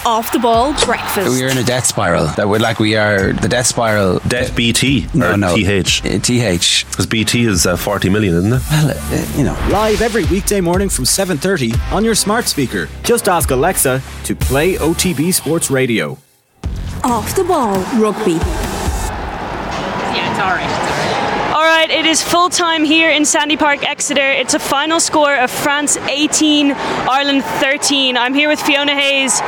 Off the Ball Breakfast. We are in a death spiral. We are the death spiral. Death BT No. TH. TH. Because BT is 40 million, isn't it? Well, Live every weekday morning from 7:30 on your smart speaker. Just ask Alexa to play OTB Sports Radio. Off the Ball Rugby. Yeah, it's alright. Alright, it is full time here in Sandy Park, Exeter. It's a final score of France 18, Ireland 13. I'm here with Fiona Hayes.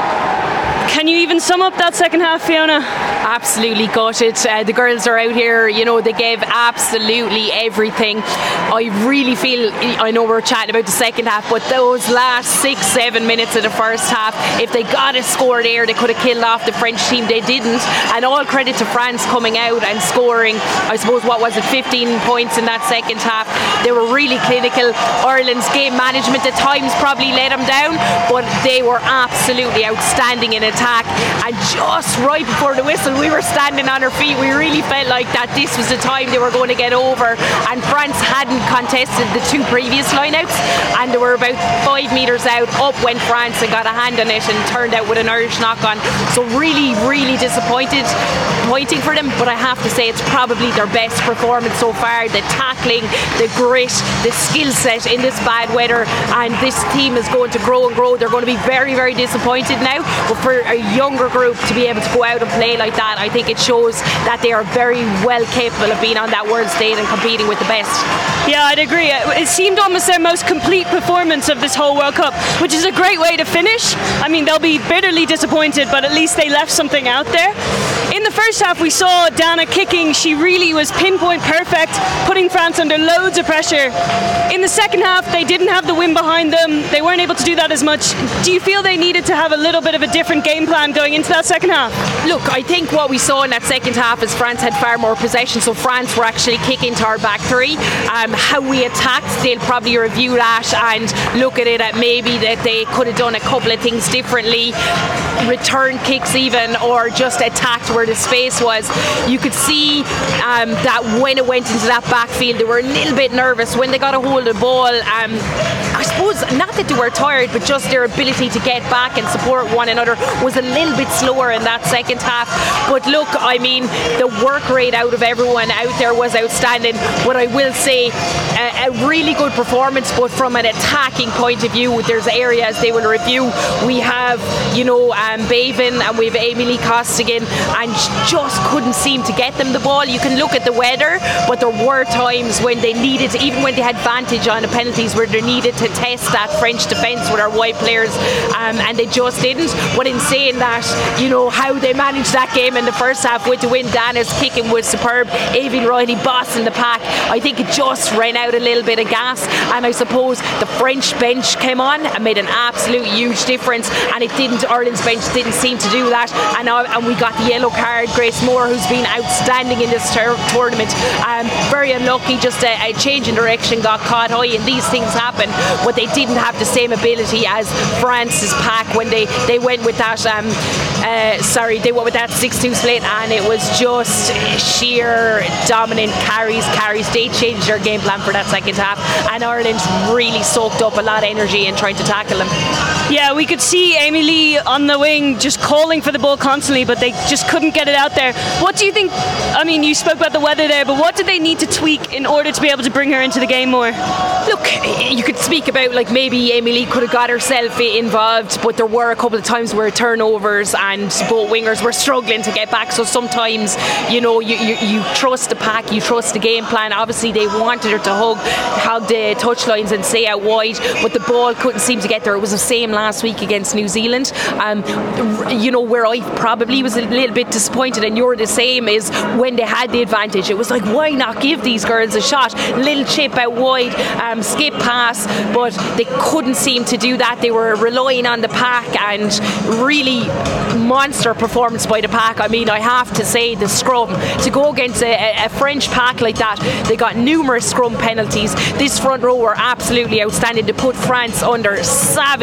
Can you even sum up that second half, Fiona? Absolutely gutted. The girls are out here, they gave absolutely everything. I really feel, I know we're chatting about the second half, but those last 6-7 minutes of the first half, if they got a score there, they could have killed off the French team. They didn't. And all credit to France coming out and scoring, I suppose, 15 points in that second half. They were really clinical. Ireland's game management at times probably let them down, but they were absolutely outstanding in attack. And just right before the whistle, we were standing on our feet. We really felt like that this was the time they were going to get over. And France hadn't contested the two previous lineouts, and they were about 5 metres out. Up went France and got a hand on it and turned out with an Irish knock-on. So really, really disappointing for them. But I have to say, it's probably their best performance so far. The tackling, the grit, the skill set in this bad weather. And this team is going to grow and grow. They're going to be very, very disappointed now. But for a younger group to be able to go out and play like that, I think it shows that they are very well capable of being on that world stage and competing with the best. Yeah, I'd agree. It seemed almost their most complete performance of this whole World Cup, which is a great way to finish. I mean, they'll be bitterly disappointed, but at least they left something out there. In the first half, we saw Dana kicking. She really was pinpoint perfect, putting France under loads of pressure. In the second half, they didn't have the wind behind them. They weren't able to do that as much. Do you feel they needed to have a little bit of a different game plan going into that second half? Look, I think what we saw in that second half is France had far more possession, so France were actually kicking to our back three. How we attacked, they'll probably review that and look at it at maybe that they could have done a couple of things differently, return kicks even, or just attacked where the space was. You could see that when it went into that backfield, they were a little bit nervous when they got a hold of the ball. I suppose not that they were tired, but just their ability to get back and support one another was a little bit slower in that second half. But look, I mean, the work rate out of everyone out there was outstanding. But I will say a really good performance, but from an attacking point of view, there's areas they will review. We have, Bavin, and we have Amy Lee Costigan, and just couldn't seem to get them the ball. You can look at the weather, but there were times when they needed to, even when they had advantage on the penalties, where they needed to test that French defence with our wide players, and they just didn't. But in saying that, how they managed that game in the first half with the win, Dana's kicking was superb. Aoibhinn Riley bossing the pack. I think it just ran out a little bit of gas, and I suppose the French bench came on and made an absolute huge difference, and Ireland's bench didn't seem to do that, and we got the yellow card. Grace Moore, who's been outstanding in this tournament, very unlucky, just a change in direction, got caught high, and these things happen, but they didn't have the same ability as France's pack when they went with that 6-2 split, and it was just sheer dominant carries. They changed their game plan for that second half, and Ireland really soaked up a lot of energy in trying to tackle them. Yeah, we could see Amy Lee on the wing just calling for the ball constantly, but they just couldn't get it out there. What do you think? I mean, you spoke about the weather there, but what did they need to tweak in order to be able to bring her into the game more? Look, you could speak about maybe Amy Lee could have got herself involved, but there were a couple of times where turnovers and both wingers were struggling to get back. So sometimes, you trust the pack, you trust the game plan. Obviously, they wanted her to hug the touchlines and stay out wide, but the ball couldn't seem to get there. It was the same last week against New Zealand. Where I probably was a little bit disappointed, and you're the same, is when they had the advantage. It was like, why not give these girls a shot? Little chip out wide, skip pass, but they couldn't seem to do that. They were relying on the pack, and really monster performance by the pack. I mean, I have to say, the scrum, to go against a French pack like that, they got numerous scrum penalties. This front row were absolutely outstanding to put France under savage pressure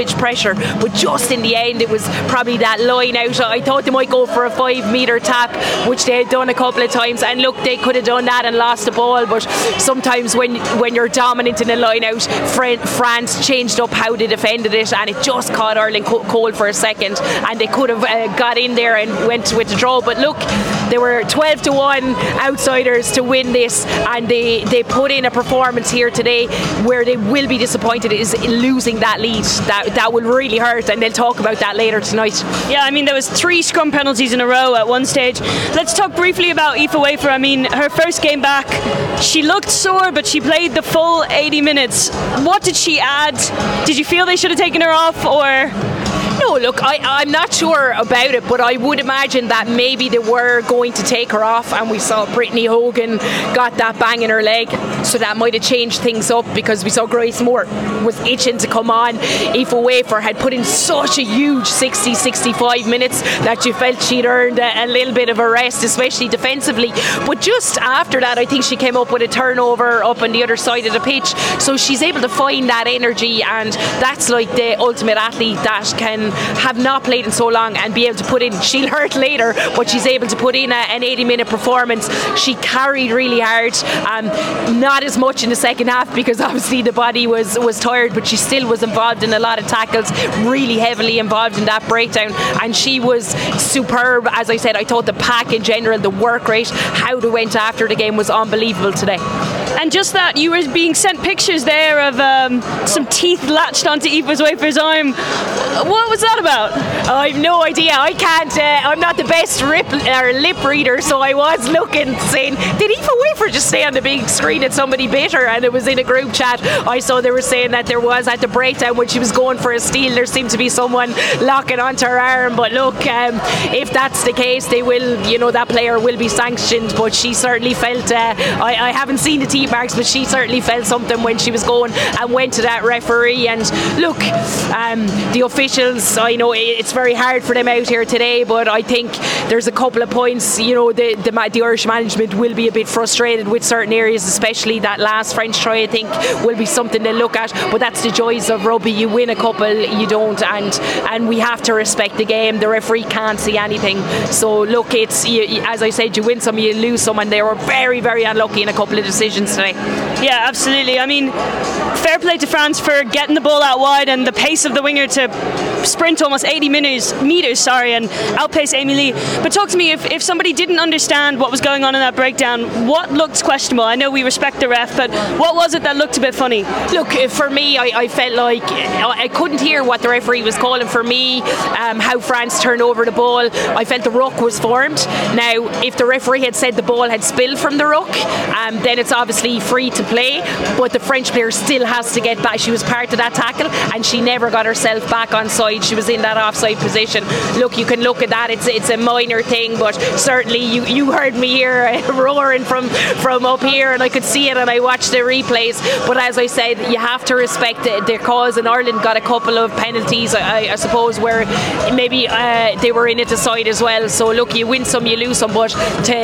pressure. But just in the end, it was probably that line out. I thought they might go for a 5-metre tap, which they had done a couple of times, and look, they could have done that and lost the ball. But sometimes when you're dominant in a line out, France changed up how they defended it, and it just caught Ireland cold for a second, and they could have got in there and went with the draw. But look, they were 12-1 outsiders to win this, and they put in a performance here today where they will be disappointed is losing that lead. That will really hurt, and they'll talk about that later tonight. Yeah, I mean, there was 3 scrum penalties in a row at one stage. Let's talk briefly about Aoife Wafer. I mean, her first game back, she looked sore, but she played the full 80 minutes. What did she add? Did you feel they should have taken her off, or...? No, look, I'm not sure about it, but I would imagine that maybe they were going to take her off, and we saw Brittany Hogan got that bang in her leg, so that might have changed things up, because we saw Grace Moore was itching to come on. Aoife Wafer had put in such a huge 60-65 minutes that you felt she'd earned a little bit of a rest, especially defensively. But just after that, I think she came up with a turnover up on the other side of the pitch, so she's able to find that energy, and that's like the ultimate athlete that can have not played in so long and be able to put in, she'll hurt later, but she's able to put in an 80-minute performance. She carried really hard, not as much in the second half because obviously the body was tired, but she still was involved in a lot of tackles, really heavily involved in that breakdown, and she was superb. As I said, I thought the pack in general, the work rate, how they went after the game was unbelievable today. And just that, you were being sent pictures there of some teeth latched onto Aoife Wafer's arm. What was that about? I have no idea. I can't. I'm not the best lip reader, so I was looking, saying, did Aoife Wafer just stay on the big screen that somebody bit her? And it was in a group chat. I saw they were saying that there was at the breakdown when she was going for a steal, there seemed to be someone locking onto her arm. But look, if that's the case, they will, that player will be sanctioned. But she certainly felt. I haven't seen the teeth marks, but she certainly felt something when she was going and went to that referee. And look, the officials, I know it's very hard for them out here today, but I think there's a couple of points, the Irish management will be a bit frustrated with certain areas, especially that last French try. I think will be something to look at, but that's the joys of rugby. You win a couple, you don't, and we have to respect the game. The referee can't see anything, so look, it's as I said, you win some, you lose some, and they were very, very unlucky in a couple of decisions today. Yeah, absolutely. I mean, fair play to France for getting the ball out wide and the pace of the winger to sprint almost 80 meters, and outpace Amy Lee. But talk to me, if somebody didn't understand what was going on in that breakdown, what looked questionable? I know we respect the ref, but what was it that looked a bit funny? Look, for me, I felt like I couldn't hear what the referee was calling. For me, how France turned over the ball, I felt the ruck was formed. Now, if the referee had said the ball had spilled from the ruck, then it's obviously free to play, but the French player still has to get back. She was part of that tackle, and she never got herself back on side. She was in that offside position. Look, you can look at that, it's a minor thing, but certainly you heard me here roaring from up here, and I could see it, and I watched the replays. But as I said, you have to respect the cause, and Ireland got a couple of penalties, I suppose, where maybe they were in it aside as well. So look, you win some, you lose some, but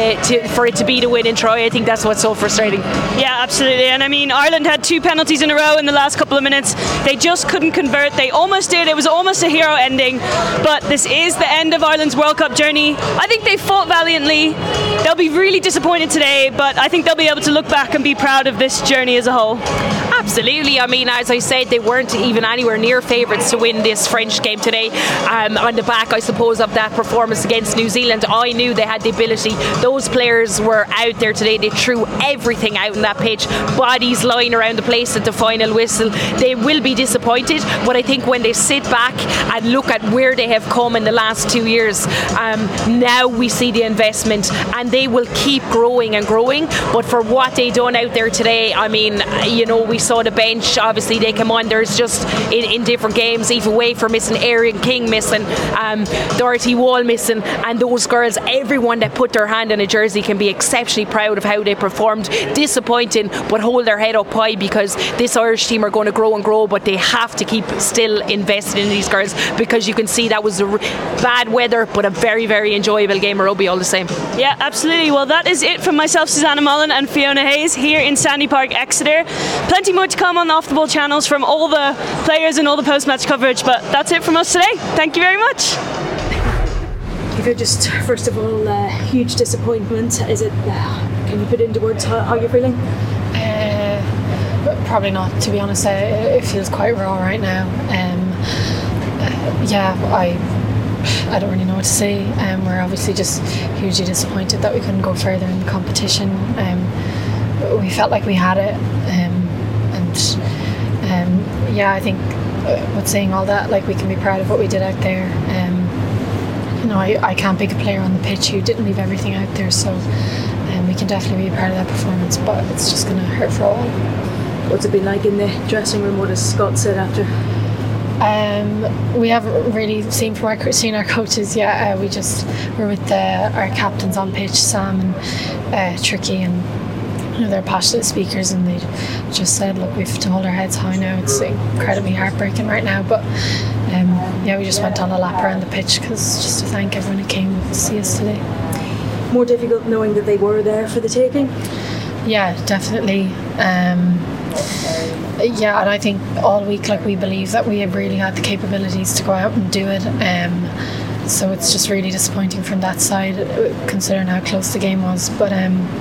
for it to be the winning try, I think that's what's so frustrating. Yeah, absolutely. And I mean, Ireland had 2 penalties in a row in the last couple of minutes. They just couldn't convert. They almost did. It was almost a hero ending, but this is the end of Ireland's World Cup journey. I think they fought valiantly. They'll be really disappointed today, but I think they'll be able to look back and be proud of this journey as a whole. Absolutely. I mean, as I said, they weren't even anywhere near favourites to win this French game today. On the back, I suppose, of that performance against New Zealand, I knew they had the ability. Those players were out there today. They threw everything out in that pitch. Bodies lying around the place at the final whistle. They will be disappointed, but I think when they sit back and look at where they have come in the last 2 years, now we see the investment, and they will keep growing and growing. But for what they done out there today, I mean, we saw the bench, obviously they come on, there's just in different games, Aoife Wafer missing, Erin King missing, Dorothy Wall missing, and those girls, everyone that put their hand in a jersey can be exceptionally proud of how they performed. Disappointing, but hold their head up high, because this Irish team are going to grow and grow, but they have to keep still investing in these girls. supporters, because you can see that was bad weather, but a very, very enjoyable game of rugby all the same. Yeah, absolutely. Well, that is it from myself, Susanna Mullen, and Fiona Hayes here in Sandy Park, Exeter. Plenty more to come on the Off the Ball channels from all the players and all the post-match coverage, but that's it from us today. Thank you very much. Eva, just first of all, huge disappointment. Is it? Can you put into words how you're feeling? Probably not, to be honest. It feels quite raw right now. I don't really know what to say. We're obviously just hugely disappointed that we couldn't go further in the competition. We felt like we had it, I think with saying all that, like, we can be proud of what we did out there. I can't pick a player on the pitch who didn't leave everything out there, so we can definitely be proud of that performance, but it's just going to hurt for all. What's it been like in the dressing room? What has Scott said after? We haven't really seen our coaches yet. We're with our captains on pitch, Sam and Tricky, and they're passionate speakers, and they just said, look, we have to hold our heads high now. It's incredibly heartbreaking right now, but we just went on a lap around the pitch just to thank everyone who came to see us today. More difficult knowing that they were there for the taking? Yeah, definitely. And I think all week, we believe that we have really had the capabilities to go out and do it. So it's just really disappointing from that side, considering how close the game was. But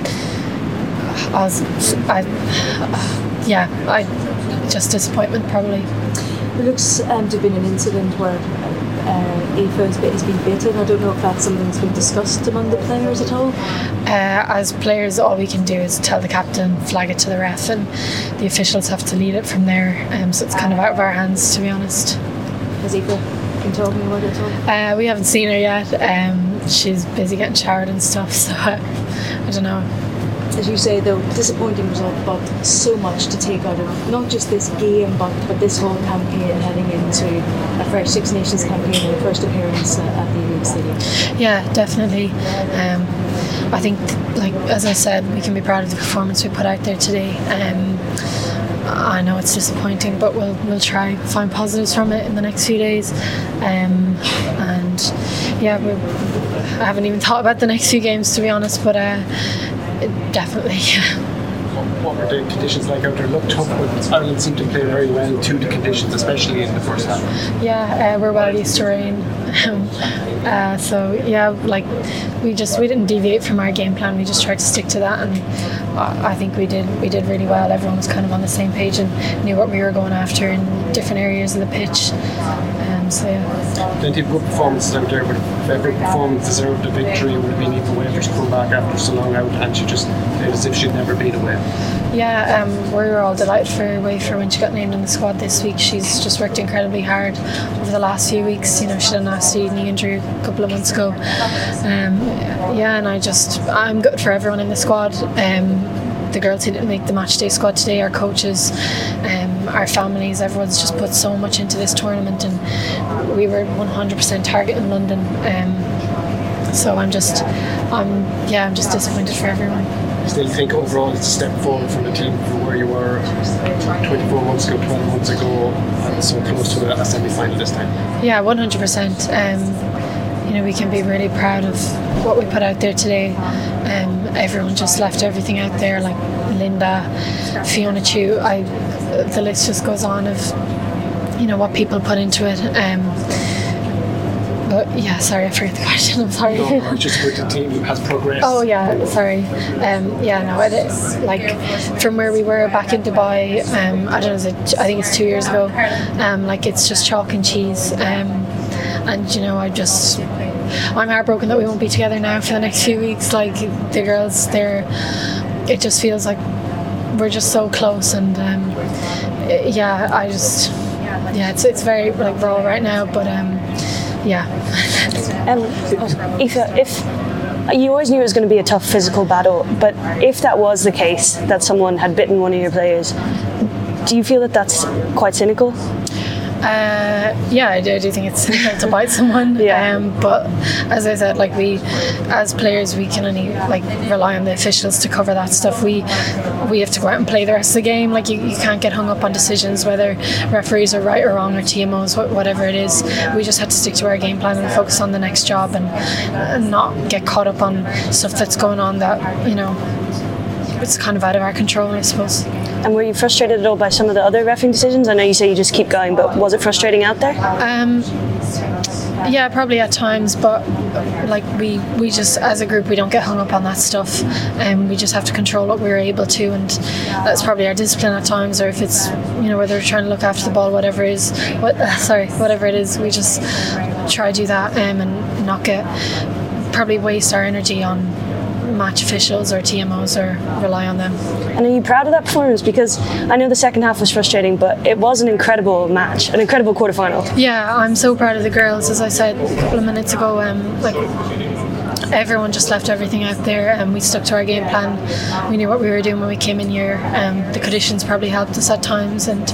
just disappointment probably. It looks to have been an incident where Aoife has been bitten. I don't know if that's something that's been discussed among the players at all. As players, all we can do is tell the captain, flag it to the ref, and the officials have to lead it from there. So it's kind of out of our hands, to be honest. Has Aoife been talking about it at all? We haven't seen her yet. She's busy getting showered and stuff, so I don't know. As you say, though, disappointing result, but so much to take out of not just this game, but this whole campaign heading into a fresh Six Nations campaign and the first appearance at the Olympic Stadium. Yeah, definitely. I think, as I said, we can be proud of the performance we put out there today. I know it's disappointing, but we'll try find positives from it in the next few days. I haven't even thought about the next few games, to be honest, but definitely. What were the conditions like out there? Looked tough, but Ireland seemed to play very well to the conditions, especially in the first half. Yeah, we're well used to rain. We didn't deviate from our game plan. We just tried to stick to that, and I think we did really well. Everyone was kind of on the same page and knew what we were going after in different areas of the pitch. Plenty of good performances out there, but if every performance deserved a victory, it would have been Aoife Whaley to come back after so long out, and she just played as if she'd never been away. Yeah, we were all delighted for Wafer when she got named in the squad this week. She's just worked incredibly hard over the last few weeks. She had a nasty knee injury a couple of months ago. I'm good for everyone in the squad. The girls who didn't make the matchday squad today, our coaches, our families, everyone's just put so much into this tournament, and we were 100% target in London. So I'm just disappointed for everyone. I still think overall it's a step forward from the team from where you were 24 months ago, 12 months ago, and so close to a semi-final this time. Yeah, 100%. We can be really proud of what we put out there today. Everyone just left everything out there, like Linda, Fiona Chu. The list just goes on of what people put into it. But yeah, sorry, I forget the question. I'm sorry. No, just with the team who has progressed. Oh yeah, sorry. It is from where we were back in Dubai. I don't know. I think it's 2 years ago. It's just chalk and cheese. I'm heartbroken that we won't be together now for the next few weeks. The girls, it just feels like we're just so close, and it's very raw right now, but Aoife, if you always knew it was going to be a tough physical battle, but if that was the case, that someone had bitten one of your players, do you feel that that's quite cynical? Yeah, I do think it's difficult to bite someone. But as I said, like we, as players, we can only like rely on the officials to cover that stuff. We have to go out and play the rest of the game. Like you can't get hung up on decisions whether referees are right or wrong or TMOs, whatever it is. We just have to stick to our game plan and focus on the next job and not get caught up on stuff that's going on that, you know, it's kind of out of our control, I suppose. And were you frustrated at all by some of the other refereeing decisions? I know you say you just keep going, but was it frustrating out there? Yeah, probably at times, but like we just, as a group, we don't get hung up on that stuff, and we just have to control what we're able to, and that's probably our discipline at times. Or if it's, you know, whether we're trying to look after the ball, whatever it is, we just try to do that and not probably waste our energy on match officials or TMOs or rely on them. And are you proud of that performance? Because I know the second half was frustrating, but it was an incredible match, an incredible quarter-final. Yeah, I'm so proud of the girls. As I said a couple of minutes ago, like everyone just left everything out there and we stuck to our game plan. We knew what we were doing when we came in here. The conditions probably helped us at times, and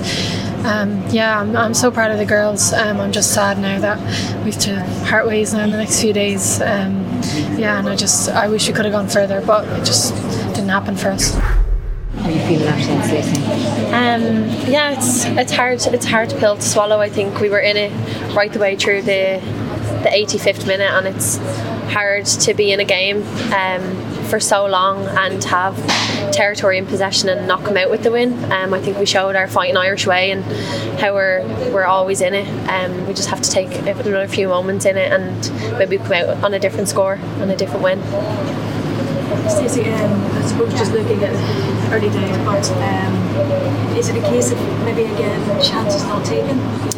I'm so proud of the girls. I'm just sad now that we have to part ways now in the next few days. And I wish we could have gone further, but it just didn't happen for us. How are you feeling after that, Stacey? It's hard pill to swallow. I think we were in it right the way through the 85th minute, and it's hard to be in a game for so long and have territory in possession and not come out with the win. I think we showed our fighting Irish way and how we're always in it. We just have to take another few moments in it and maybe come out on a different score and a different win. Stacey, I suppose just looking at early days, but is it a case of maybe again chances not taken?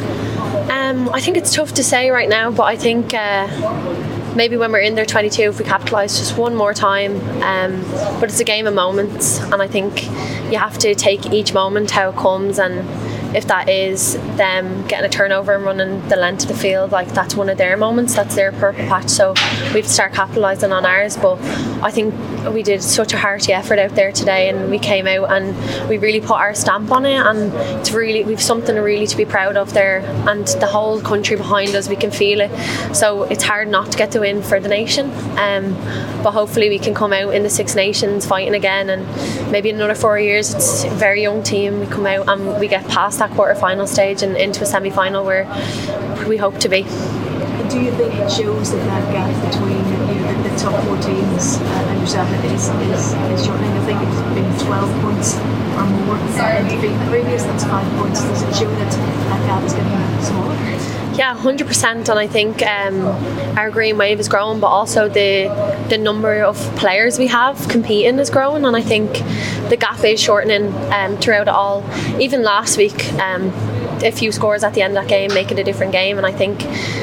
I think it's tough to say right now, but I think maybe when we're in there 22, if we capitalise just one more time, but it's a game of moments, and I think you have to take each moment how it comes, and if that is them getting a turnover and running the length of the field, like that's one of their moments, that's their purple patch, so we have to start capitalising on ours. But I think we did such a hearty effort out there today, and we came out and we really put our stamp on it, and it's really, we've something really to be proud of there, and the whole country behind us, we can feel it. So it's hard not to get the win for the nation, but hopefully we can come out in the Six Nations fighting again, and maybe in another 4 years, it's a very young team, we come out and we get past that quarter-final stage and into a semi-final where we hope to be. Do you think it shows that gap between the top four teams and yourself is shortening? I think it's been 12 points or more and defeat the previous, that's 5 points. Does it show that gap is getting smaller? Yeah, 100%, and I think our Green Wave is growing, but also the number of players we have competing is growing, and I think the gap is shortening throughout it all. Even last week, a few scores at the end of that game make it a different game, and I think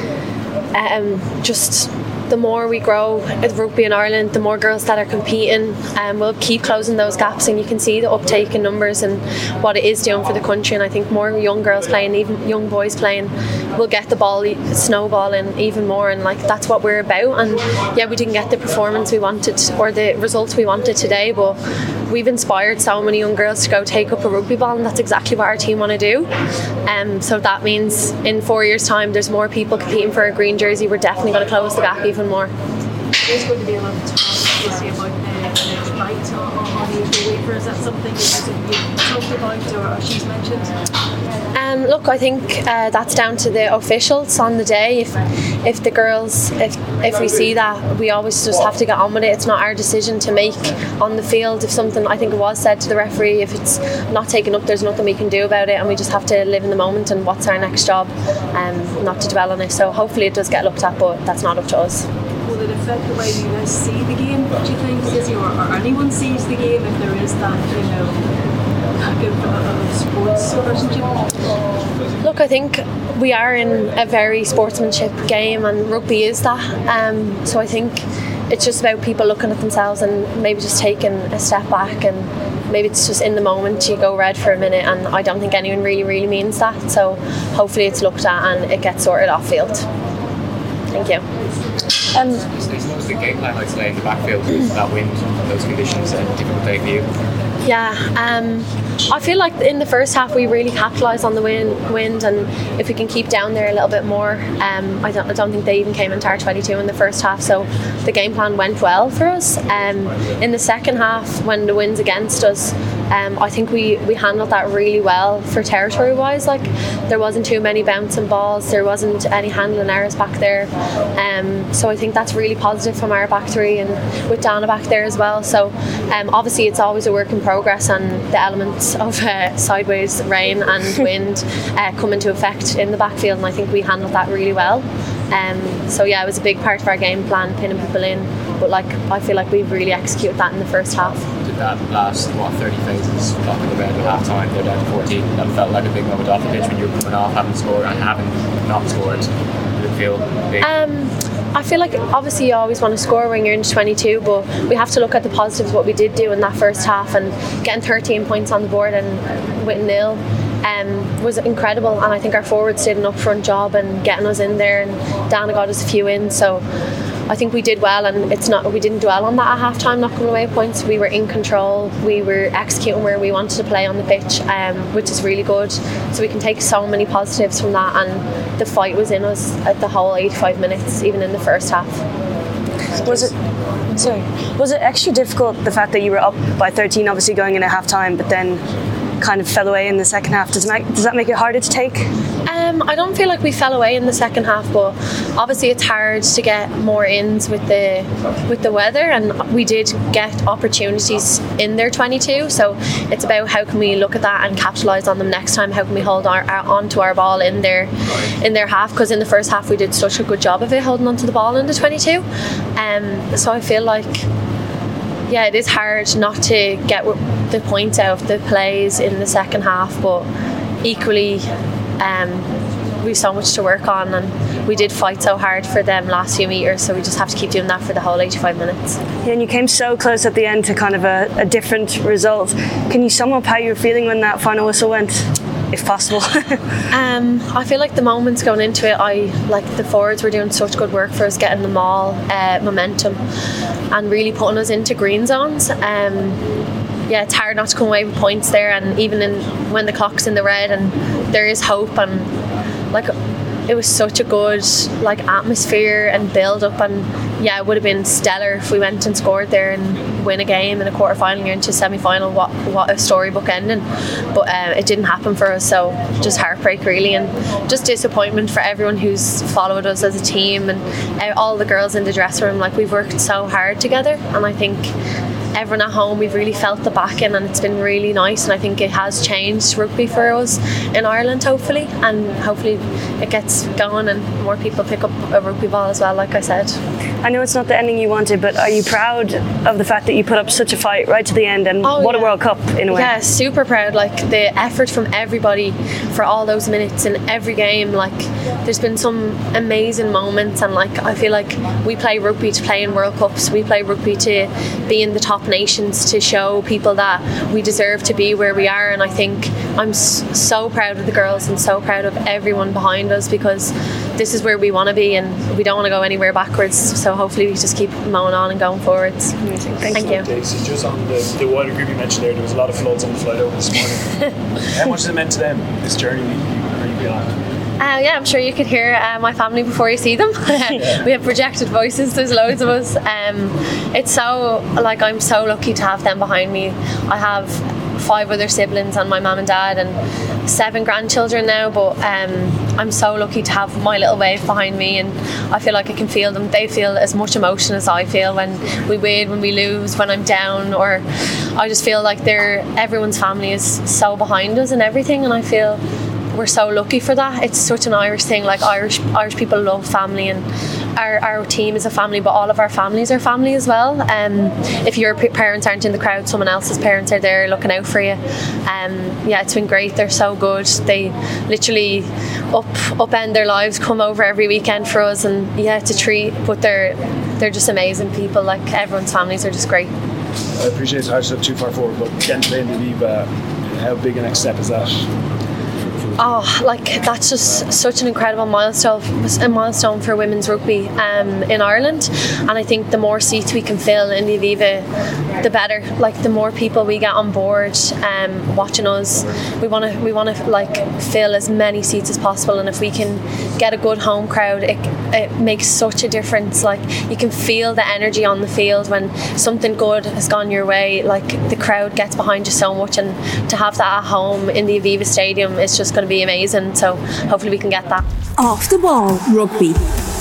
just the more we grow at rugby in Ireland, the more girls that are competing, we'll keep closing those gaps, and you can see the uptake in numbers and what it is doing for the country. And I think more young girls playing, even young boys playing, will get the ball snowballing even more, and like that's what we're about. And yeah, we didn't get the performance we wanted or the results we wanted today, but we've inspired so many young girls to go take up a rugby ball, and that's exactly what our team want to do. So that means in 4 years' time there's more people competing for a green jersey. We're definitely going to close the gap even more. There's going to be a lot of talk this year about the fight on the waiver. Is that something you've talked about or she's mentioned? Look, I think that's down to the officials on the day. If the girls, if we see that, we always just have to get on with it. It's not our decision to make on the field. If something, I think it was said to the referee, if it's not taken up, there's nothing we can do about it, and we just have to live in the moment and what's our next job, not to dwell on it. So hopefully it does get looked at, but that's not up to us. Will it affect the way you guys see the game, do you think, Stacey, or anyone sees the game if there is that, lack of sports personship? Look, I think we are in a very sportsmanship game, and rugby is that. So I think it's just about people looking at themselves and maybe just taking a step back, and maybe it's just in the moment you go red for a minute, and I don't think anyone really means that. So hopefully it's looked at and it gets sorted off field. Thank you. What was the game plan like today in the backfield that wind and those conditions and difficult day for you? I feel like in the first half we really capitalised on the wind, and if we can keep down there a little bit more, I don't think they even came into our 22 in the first half, so the game plan went well for us. In the second half, when the wind's against us, I think we handled that really well for territory wise. Like, there wasn't too many bouncing balls, there wasn't any handling errors back there, so I think that's really positive from our back three, and with Dana back there as well. So obviously it's always a work in progress, and the elements of sideways rain and wind come into effect in the backfield, and I think we handled that really well. So yeah, it was a big part of our game plan, pinning people in, but like I feel like we really executed that in the first half. Did that last 30 phases knocking the bed at half time, they're down to 14, that felt like a big moment off the pitch when you were coming off having scored and having not scored? Did it feel big? I feel like obviously you always want to score when you're into 22, but we have to look at the positives, what we did do in that first half, and getting 13 points on the board and with nil was incredible, and I think our forwards did an upfront job and getting us in there, and Dana got us a few in, so I think we did well, and we didn't dwell on that at half time, not coming away with points. We were in control, we were executing where we wanted to play on the pitch, which is really good, so we can take so many positives from that, and the fight was in us at the whole 85 minutes, even in the first half. Was it extra difficult, the fact that you were up by 13 obviously going in at half time, but then kind of fell away in the second half? Does that make it harder to take? I don't feel like we fell away in the second half, but obviously it's hard to get more ins with the weather, and we did get opportunities in their 22, so it's about how can we look at that and capitalise on them next time. How can we hold onto our ball in their half, because in the first half we did such a good job of it, holding onto the ball in the 22, so I feel like it is hard not to get the points out of the plays in the second half, but equally we have so much to work on, and we did fight so hard for them last few metres, so we just have to keep doing that for the whole 85 minutes. Yeah, and you came so close at the end to kind of a different result. Can you sum up how you were feeling when that final whistle went, if possible? I feel like the moments going into it, the forwards were doing such good work for us, getting them all momentum and really putting us into green zones. It's hard not to come away with points there, and even when the clock's in the red and there is hope, and it was such a good atmosphere and build up, and it would have been stellar if we went and scored there and win a game in a quarter final, you're into semi-final. What a storybook ending, but it didn't happen for us, so just heartbreak really, and just disappointment for everyone who's followed us as a team, and all the girls in the dressing room. We've worked so hard together, and I think everyone at home, we've really felt the backing, and it's been really nice, and I think it has changed rugby for us in Ireland, hopefully it gets going and more people pick up a rugby ball as well, like I said. I know it's not the ending you wanted, but are you proud of the fact that you put up such a fight right to the end, and a World Cup in a way? Yeah, super proud. The effort from everybody for all those minutes in every game, there's been some amazing moments, and I feel like we play rugby to play in World Cups, we play rugby to be in the top nations, to show people that we deserve to be where we are, and I think I'm so proud of the girls and so proud of everyone behind us, because this is where we want to be, and we don't want to go anywhere backwards, so hopefully we just keep mowing on and going forwards. Amazing. Thank you. Daisy, just on the wider group you mentioned there was a lot of floods on the flight over this morning. How much has it meant to them, this journey you've been on? I'm sure you could hear my family before you see them. We have projected voices, there's loads of us. It's so, I'm so lucky to have them behind me. I have 5 other siblings and my mum and dad and 7 grandchildren now, but I'm so lucky to have my little wave behind me, and I feel like I can feel them. They feel as much emotion as I feel when we win, when we lose, when I'm down, or I just feel like everyone's family is so behind us and everything, and I feel we're so lucky for that. It's such an Irish thing, Irish people love family, and our team is a family, but all of our families are family as well. If your parents aren't in the crowd, someone else's parents are there looking out for you. It's been great. They're so good. They literally upend their lives, come over every weekend for us, and it's a treat, but they're just amazing people. Everyone's families are just great. I appreciate it's hard to look too far forward, but getting to play in the league, how big a next step is that? That's just such an incredible milestone for women's rugby in Ireland, and I think the more seats we can fill in the Aviva, the better. Like, the more people we get on board watching us, we want to like fill as many seats as possible, and if we can get a good home crowd, it makes such a difference. Like, you can feel the energy on the field when something good has gone your way. Like, the crowd gets behind you so much, and to have that at home in the Aviva Stadium, it's just going to be amazing. So hopefully we can get that. Off the Ball Rugby.